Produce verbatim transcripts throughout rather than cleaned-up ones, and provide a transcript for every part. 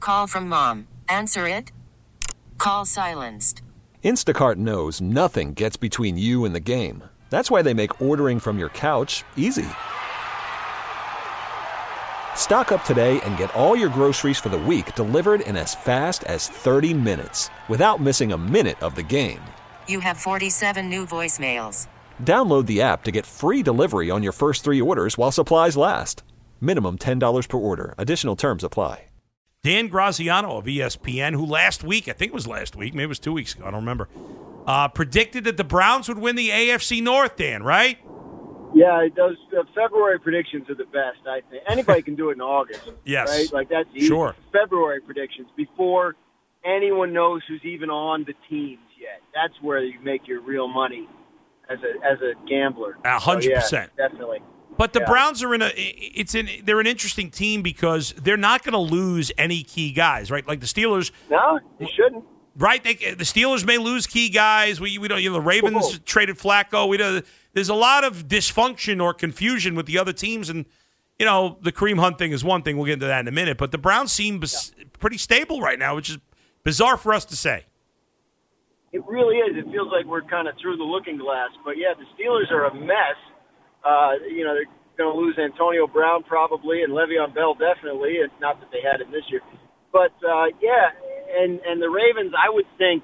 Call from mom. Answer it. Call silenced. Instacart knows nothing gets between you and the game. That's why they make ordering from your couch easy. Stock up today and get all your groceries for the week delivered in as fast as thirty minutes without missing a minute of the game. You have forty-seven new voicemails. Download the app to get free delivery on your first three orders while supplies last. Minimum ten dollars per order. Additional terms apply. Dan Graziano of E S P N, who last week, I think it was last week, maybe it was two weeks ago, I don't remember, uh, predicted that the Browns would win the A F C North, Dan, right? Yeah, those uh, February predictions are the best, I think. Anybody can do it in August. Yes. Right? Like, that's easy. Sure. February predictions before anyone knows who's even on the teams yet. That's where you make your real money as a as a gambler. A hundred so, yeah, percent. Definitely. But the yeah. Browns are in a it's in they're an interesting team because they're not going to lose any key guys, right? Like the Steelers. No, they shouldn't. Right? They, the Steelers may lose key guys. We we don't. You know, the Ravens Whoa. traded Flacco. We don't, there's a lot of dysfunction or confusion with the other teams, and you know the Kareem Hunt thing is one thing. We'll get into that in a minute. But the Browns seem bes- yeah. pretty stable right now, which is bizarre for us to say. It really is. It feels like we're kind of through the looking glass. But yeah, the Steelers are a mess. Uh, you know, they're going to lose Antonio Brown probably and Le'Veon Bell definitely. It's not that they had him this year. But, uh, yeah, and, and the Ravens, I would think,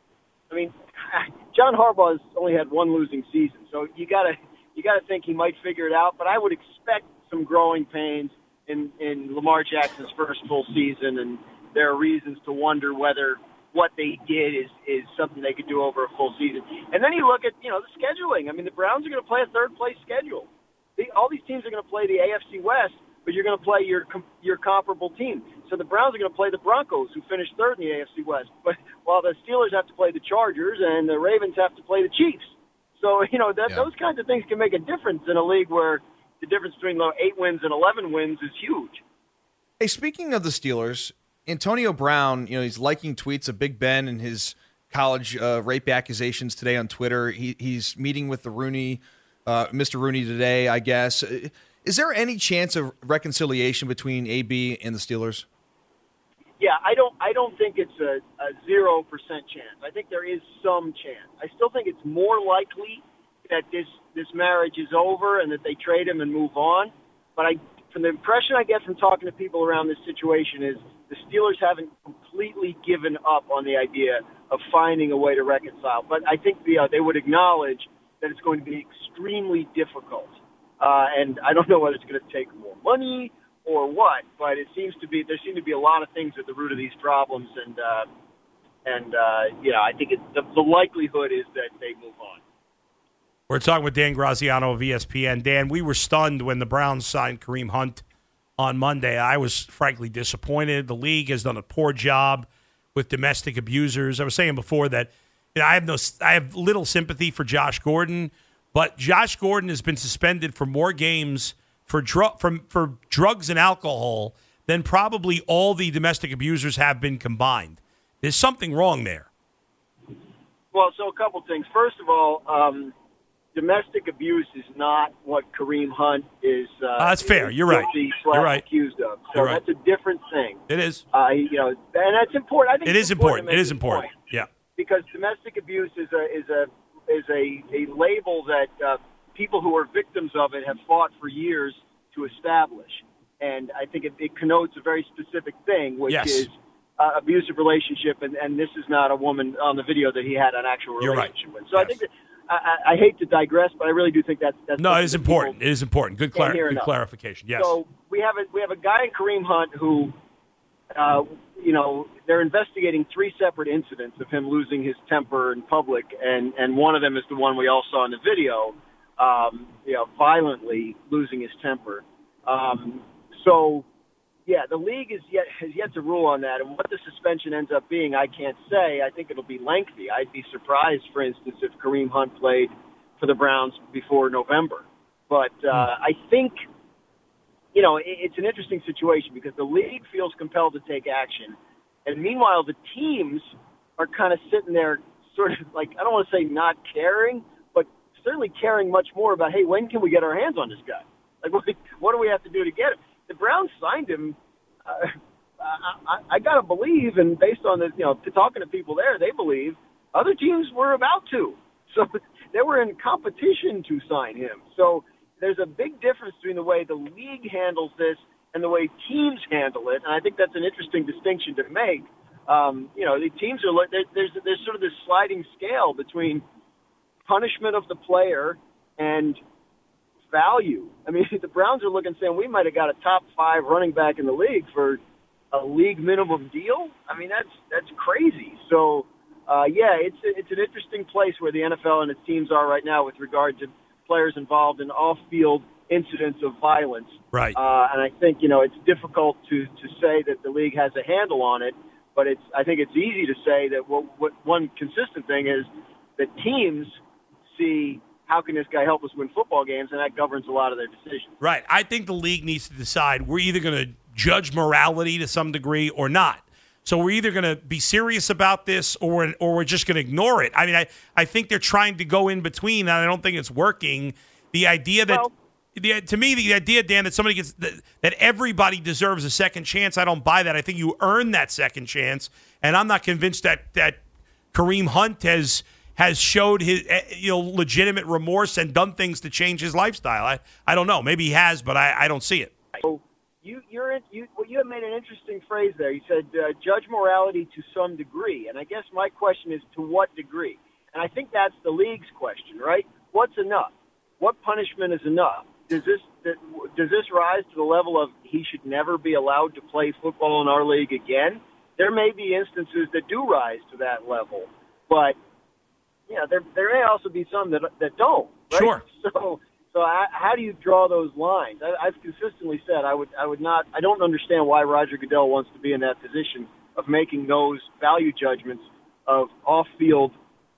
I mean, John Harbaugh's only had one losing season. So you got to you got to think he might figure it out. But I would expect some growing pains in, in Lamar Jackson's first full season. And there are reasons to wonder whether what they did is, is something they could do over a full season. And then you look at, you know, the scheduling. I mean, the Browns are going to play a third-place schedule. The, all these teams are going to play the A F C West, but you're going to play your your comparable team. So the Browns are going to play the Broncos, who finished third in the A F C West. But while the Steelers have to play the Chargers and the Ravens have to play the Chiefs. So, you know, that, yeah. those kinds of things can make a difference in a league where the difference between eight wins and eleven wins is huge. Hey, speaking of the Steelers, Antonio Brown, you know, he's liking tweets of Big Ben and his college uh, rape accusations today on Twitter. He, he's meeting with the Rooney, uh, Mister Rooney today, I guess. Is there any chance of reconciliation between A B and the Steelers? Yeah, I don't. I don't think it's a, a zero percent chance. I think there is some chance. I still think it's more likely that this this marriage is over and that they trade him and move on. But I, from the impression I get from talking to people around this situation, is the Steelers haven't completely given up on the idea of finding a way to reconcile. But I think the, uh, they would acknowledge that it's going to be extremely difficult. Uh, and I don't know whether it's going to take more money or what, but it seems to be, there seem to be a lot of things at the root of these problems. And, uh, and uh, yeah, I think it, the, the likelihood is that they move on. We're talking with Dan Graziano of E S P N. Dan, we were stunned when the Browns signed Kareem Hunt on Monday. I was frankly disappointed. The league has done a poor job with domestic abusers. I was saying before that you know, I have no, I have little sympathy for Josh Gordon, but Josh Gordon has been suspended for more games for dr- for, for drugs and alcohol than probably all the domestic abusers have been combined. There's something wrong there. Well, so a couple things. First of all, um, domestic abuse is not what Kareem Hunt is. Uh, uh, that's fair. You're right. You're right. Accused of. So You're right. That's a different thing. It is. Uh, you know, and that's important. I think it is important. important It is important. Point. Yeah. Because domestic abuse is a is a is a, a label that uh, people who are victims of it have fought for years to establish, and I think it, it connotes a very specific thing, which yes. is uh, abusive relationship. And, and this is not a woman on the video that he had an actual relationship You're right. with. So yes. I think that. I, I hate to digress, but I really do think that's that's no. It is important. It is important. Good, clar- good clarification. Yes. So we have a we have a guy in Kareem Hunt who, uh, you know, they're investigating three separate incidents of him losing his temper in public, and and one of them is the one we all saw in the video, um, you know, violently losing his temper. Um, so. Yeah, the league is yet has yet to rule on that, and what the suspension ends up being, I can't say. I think it'll be lengthy. I'd be surprised, for instance, if Kareem Hunt played for the Browns before November. But uh, I think, you know, it, it's an interesting situation because the league feels compelled to take action, and meanwhile, the teams are kind of sitting there, sort of like I don't want to say not caring, but certainly caring much more about, hey, when can we get our hands on this guy? Like, what, what do we have to do to get him? The Browns signed him, uh, I, I, I got to believe, and based on the, you know, talking to people there, they believe other teams were about to. So they were in competition to sign him. So there's a big difference between the way the league handles this and the way teams handle it. And I think that's an interesting distinction to make. Um, you know, the teams are like, there's, there's sort of this sliding scale between punishment of the player and value. I mean, the Browns are looking, saying we might have got a top five running back in the league for a league minimum deal. I mean, that's that's crazy. So, uh, yeah, it's it's an interesting place where the N F L and its teams are right now with regard to players involved in off-field incidents of violence. Right. Uh, and I think, you know, it's difficult to, to say that the league has a handle on it, but it's I think it's easy to say that what, what one consistent thing is that teams see how can this guy help us win football games, and that governs a lot of their decisions. Right. I think the league needs to decide we're either going to judge morality to some degree or not. So we're either going to be serious about this or or we're just going to ignore it. I mean, I, I think they're trying to go in between, and I don't think it's working. The idea that, well, the, to me, the idea, Dan, that somebody gets that, that everybody deserves a second chance, I don't buy that. I think you earn that second chance, and I'm not convinced that that Kareem Hunt has has showed his you know legitimate remorse and done things to change his lifestyle. I, I don't know. Maybe he has, but I, I don't see it. So you you're in, you well, you have made an interesting phrase there. You said uh, judge morality to some degree, and I guess my question is to what degree? And I think that's the league's question, right? What's enough? What punishment is enough? Does this does this rise to the level of he should never be allowed to play football in our league again? There may be instances that do rise to that level, but yeah, there there may also be some that that don't. Right? Sure. So so I, how do you draw those lines? I, I've consistently said I would I would not. I don't understand why Roger Goodell wants to be in that position of making those value judgments of off-field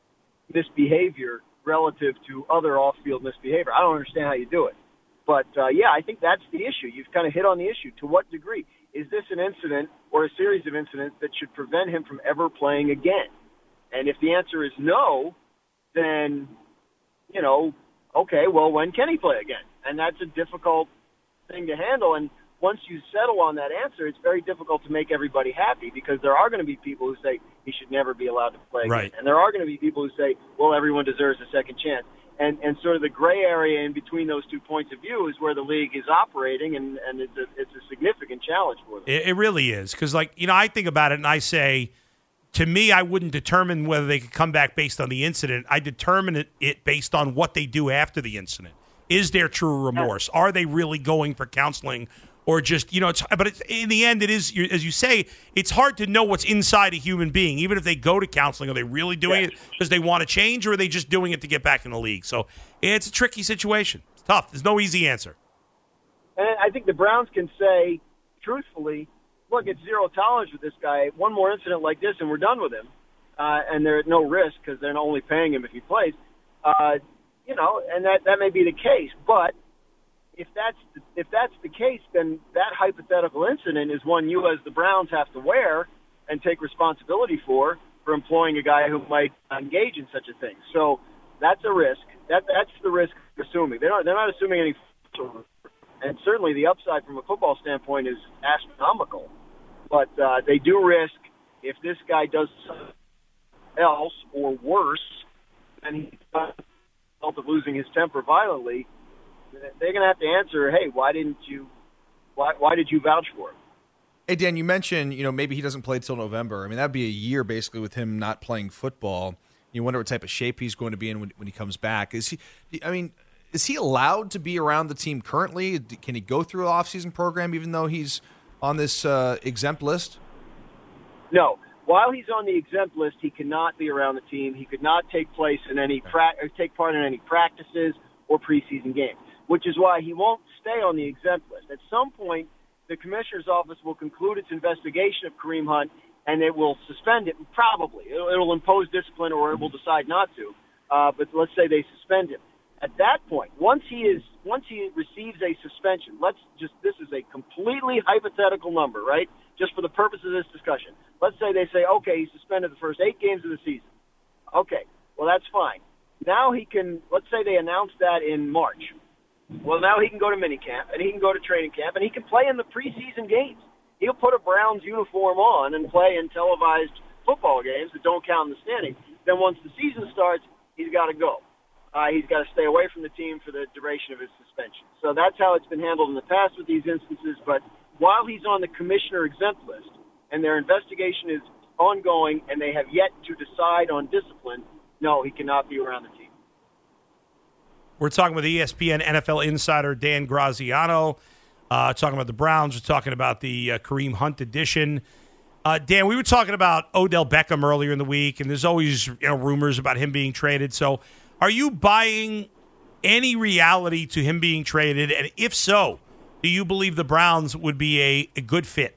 misbehavior relative to other off-field misbehavior. I don't understand how you do it. But, uh, yeah, I think that's the issue. You've kind of hit on the issue. To what degree? Is this an incident or a series of incidents that should prevent him from ever playing again? And if the answer is no, then, you know, okay, well, when can he play again? And that's a difficult thing to handle. And once you settle on that answer, it's very difficult to make everybody happy because there are going to be people who say he should never be allowed to play again. Right. And there are going to be people who say, well, everyone deserves a second chance. And and sort of the gray area in between those two points of view is where the league is operating, and, and it's, a, it's a significant challenge for them. It, it really is because, like, you know, I think about it and I say, to me, I wouldn't determine whether they could come back based on the incident. I determine it, it based on what they do after the incident. Is there true remorse? Are they really going for counseling? Or just, you know, it's, but it's, in the end, it is, as you say, it's hard to know what's inside a human being. Even if they go to counseling, are they really doing yeah. it because they want to change, or are they just doing it to get back in the league? So it's a tricky situation. It's tough. There's no easy answer. And I think the Browns can say, truthfully, look, it's zero tolerance with this guy. One more incident like this, and we're done with him. Uh, and they're at no risk because they're only paying him if he plays. Uh, you know, and that, that may be the case, but If that's the, if that's the case, then that hypothetical incident is one you as the Browns have to wear and take responsibility for, for employing a guy who might engage in such a thing. So that's a risk. That that's the risk they're assuming. They're not they're not assuming any, and certainly the upside from a football standpoint is astronomical. But uh, they do risk if this guy does something else or worse, and he's result of losing his temper violently. They're going to have to answer, hey, why didn't you why why did you vouch for him? Hey, Dan, you mentioned, you know, maybe he doesn't play till November. I mean, that'd be a year basically with him not playing football. You wonder what type of shape he's going to be in when, when he comes back. Is he I mean, is he allowed to be around the team currently? Can he go through an off-season program even though he's on this uh, exempt list? No. While he's on the exempt list, he cannot be around the team. He could not take place in any pra- or take part in any practices or preseason games, which is why he won't stay on the exempt list. At some point, the commissioner's office will conclude its investigation of Kareem Hunt, and it will suspend it, probably. It'll, it'll impose discipline, or it will decide not to. Uh, but let's say they suspend him. At that point, once he is, once he receives a suspension, let's just, this is a completely hypothetical number, right? Just for the purpose of this discussion. Let's say they say, okay, he's suspended the first eight games of the season. Okay, well, that's fine. Now he can, let's say they announce that in March. Well, now he can go to minicamp, and he can go to training camp, and he can play in the preseason games. he'll put a Browns uniform on and play in televised football games that don't count in the standings. Then once the season starts, he's got to go. Uh, he's got to stay away from the team for the duration of his suspension. So that's how it's been handled in the past with these instances. But while he's on the commissioner exempt list and their investigation is ongoing and they have yet to decide on discipline, no, he cannot be around the team. We're talking with E S P N N F L insider Dan Graziano, uh, talking about the Browns. We're talking about the uh, Kareem Hunt edition. Uh, Dan, we were talking about Odell Beckham earlier in the week, and there's always you know, rumors about him being traded. So are you buying any reality to him being traded? And if so, do you believe the Browns would be a, a good fit?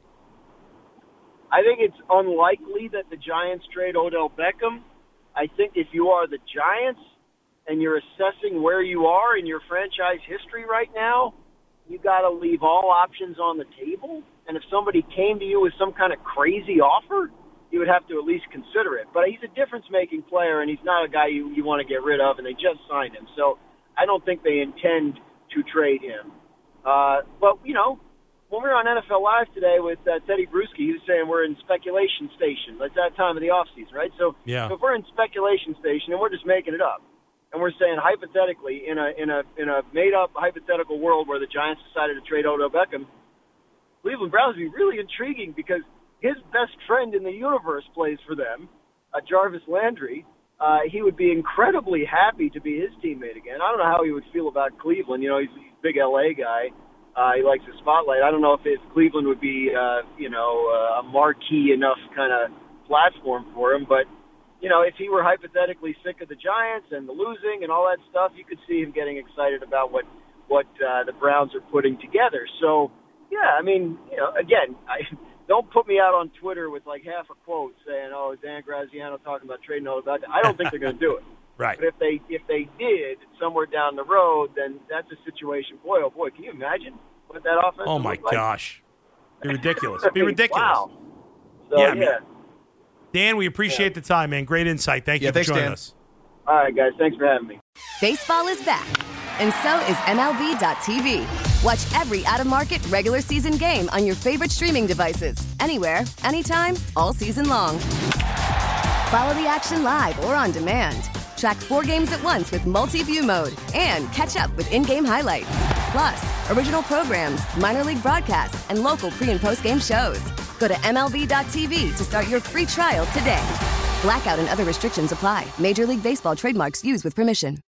I think it's unlikely that the Giants trade Odell Beckham. I think if you are the Giants and you're assessing where you are in your franchise history right now, you got to leave all options on the table. And if somebody came to you with some kind of crazy offer, you would have to at least consider it. But he's a difference-making player, and he's not a guy you, you want to get rid of, and they just signed him. So I don't think they intend to trade him. Uh, but, you know, when we were on N F L Live today with uh, Teddy Bruschi, he was saying we're in speculation station. It's that time of the offseason, right? So, yeah. so if we're in speculation station and we're just making it up, and we're saying hypothetically in a in a in a made-up hypothetical world where the Giants decided to trade Odell Beckham, Cleveland Browns would be really intriguing because his best friend in the universe plays for them, uh, Jarvis Landry. Uh, he would be incredibly happy to be his teammate again. I don't know how he would feel about Cleveland. You know, he's, he's a big L A guy. Uh, he likes the spotlight. I don't know if, if Cleveland would be, uh, you know, uh, a marquee enough kind of platform for him. But, you know, if he were hypothetically sick of the Giants and the losing and all that stuff, you could see him getting excited about what, what uh, the Browns are putting together. So, yeah, I mean, you know, again, I don't put me out on Twitter with like half a quote saying, oh, Dan Graziano talking about trading all about that. I don't think they're going to do it. Right. But if they if they did somewhere down the road, then that's a situation. Boy, oh boy, can you imagine what that offense? Oh my look like? gosh, be ridiculous. Be ridiculous. Wow. So, yeah, yeah. I mean, Dan, we appreciate Yeah. the time, man. Great insight. Thank Yeah, you for thanks, joining Dan. us. All right, guys. Thanks for having me. Baseball is back, and so is M L B dot T V. Watch every out-of-market regular season game on your favorite streaming devices, anywhere, anytime, all season long. Follow the action live or on demand. Track four games at once with multi-view mode and catch up with in-game highlights. Plus, original programs, minor league broadcasts, and local pre- and post-game shows. Go to M L B dot T V to start your free trial today. Blackout and other restrictions apply. Major League Baseball trademarks used with permission.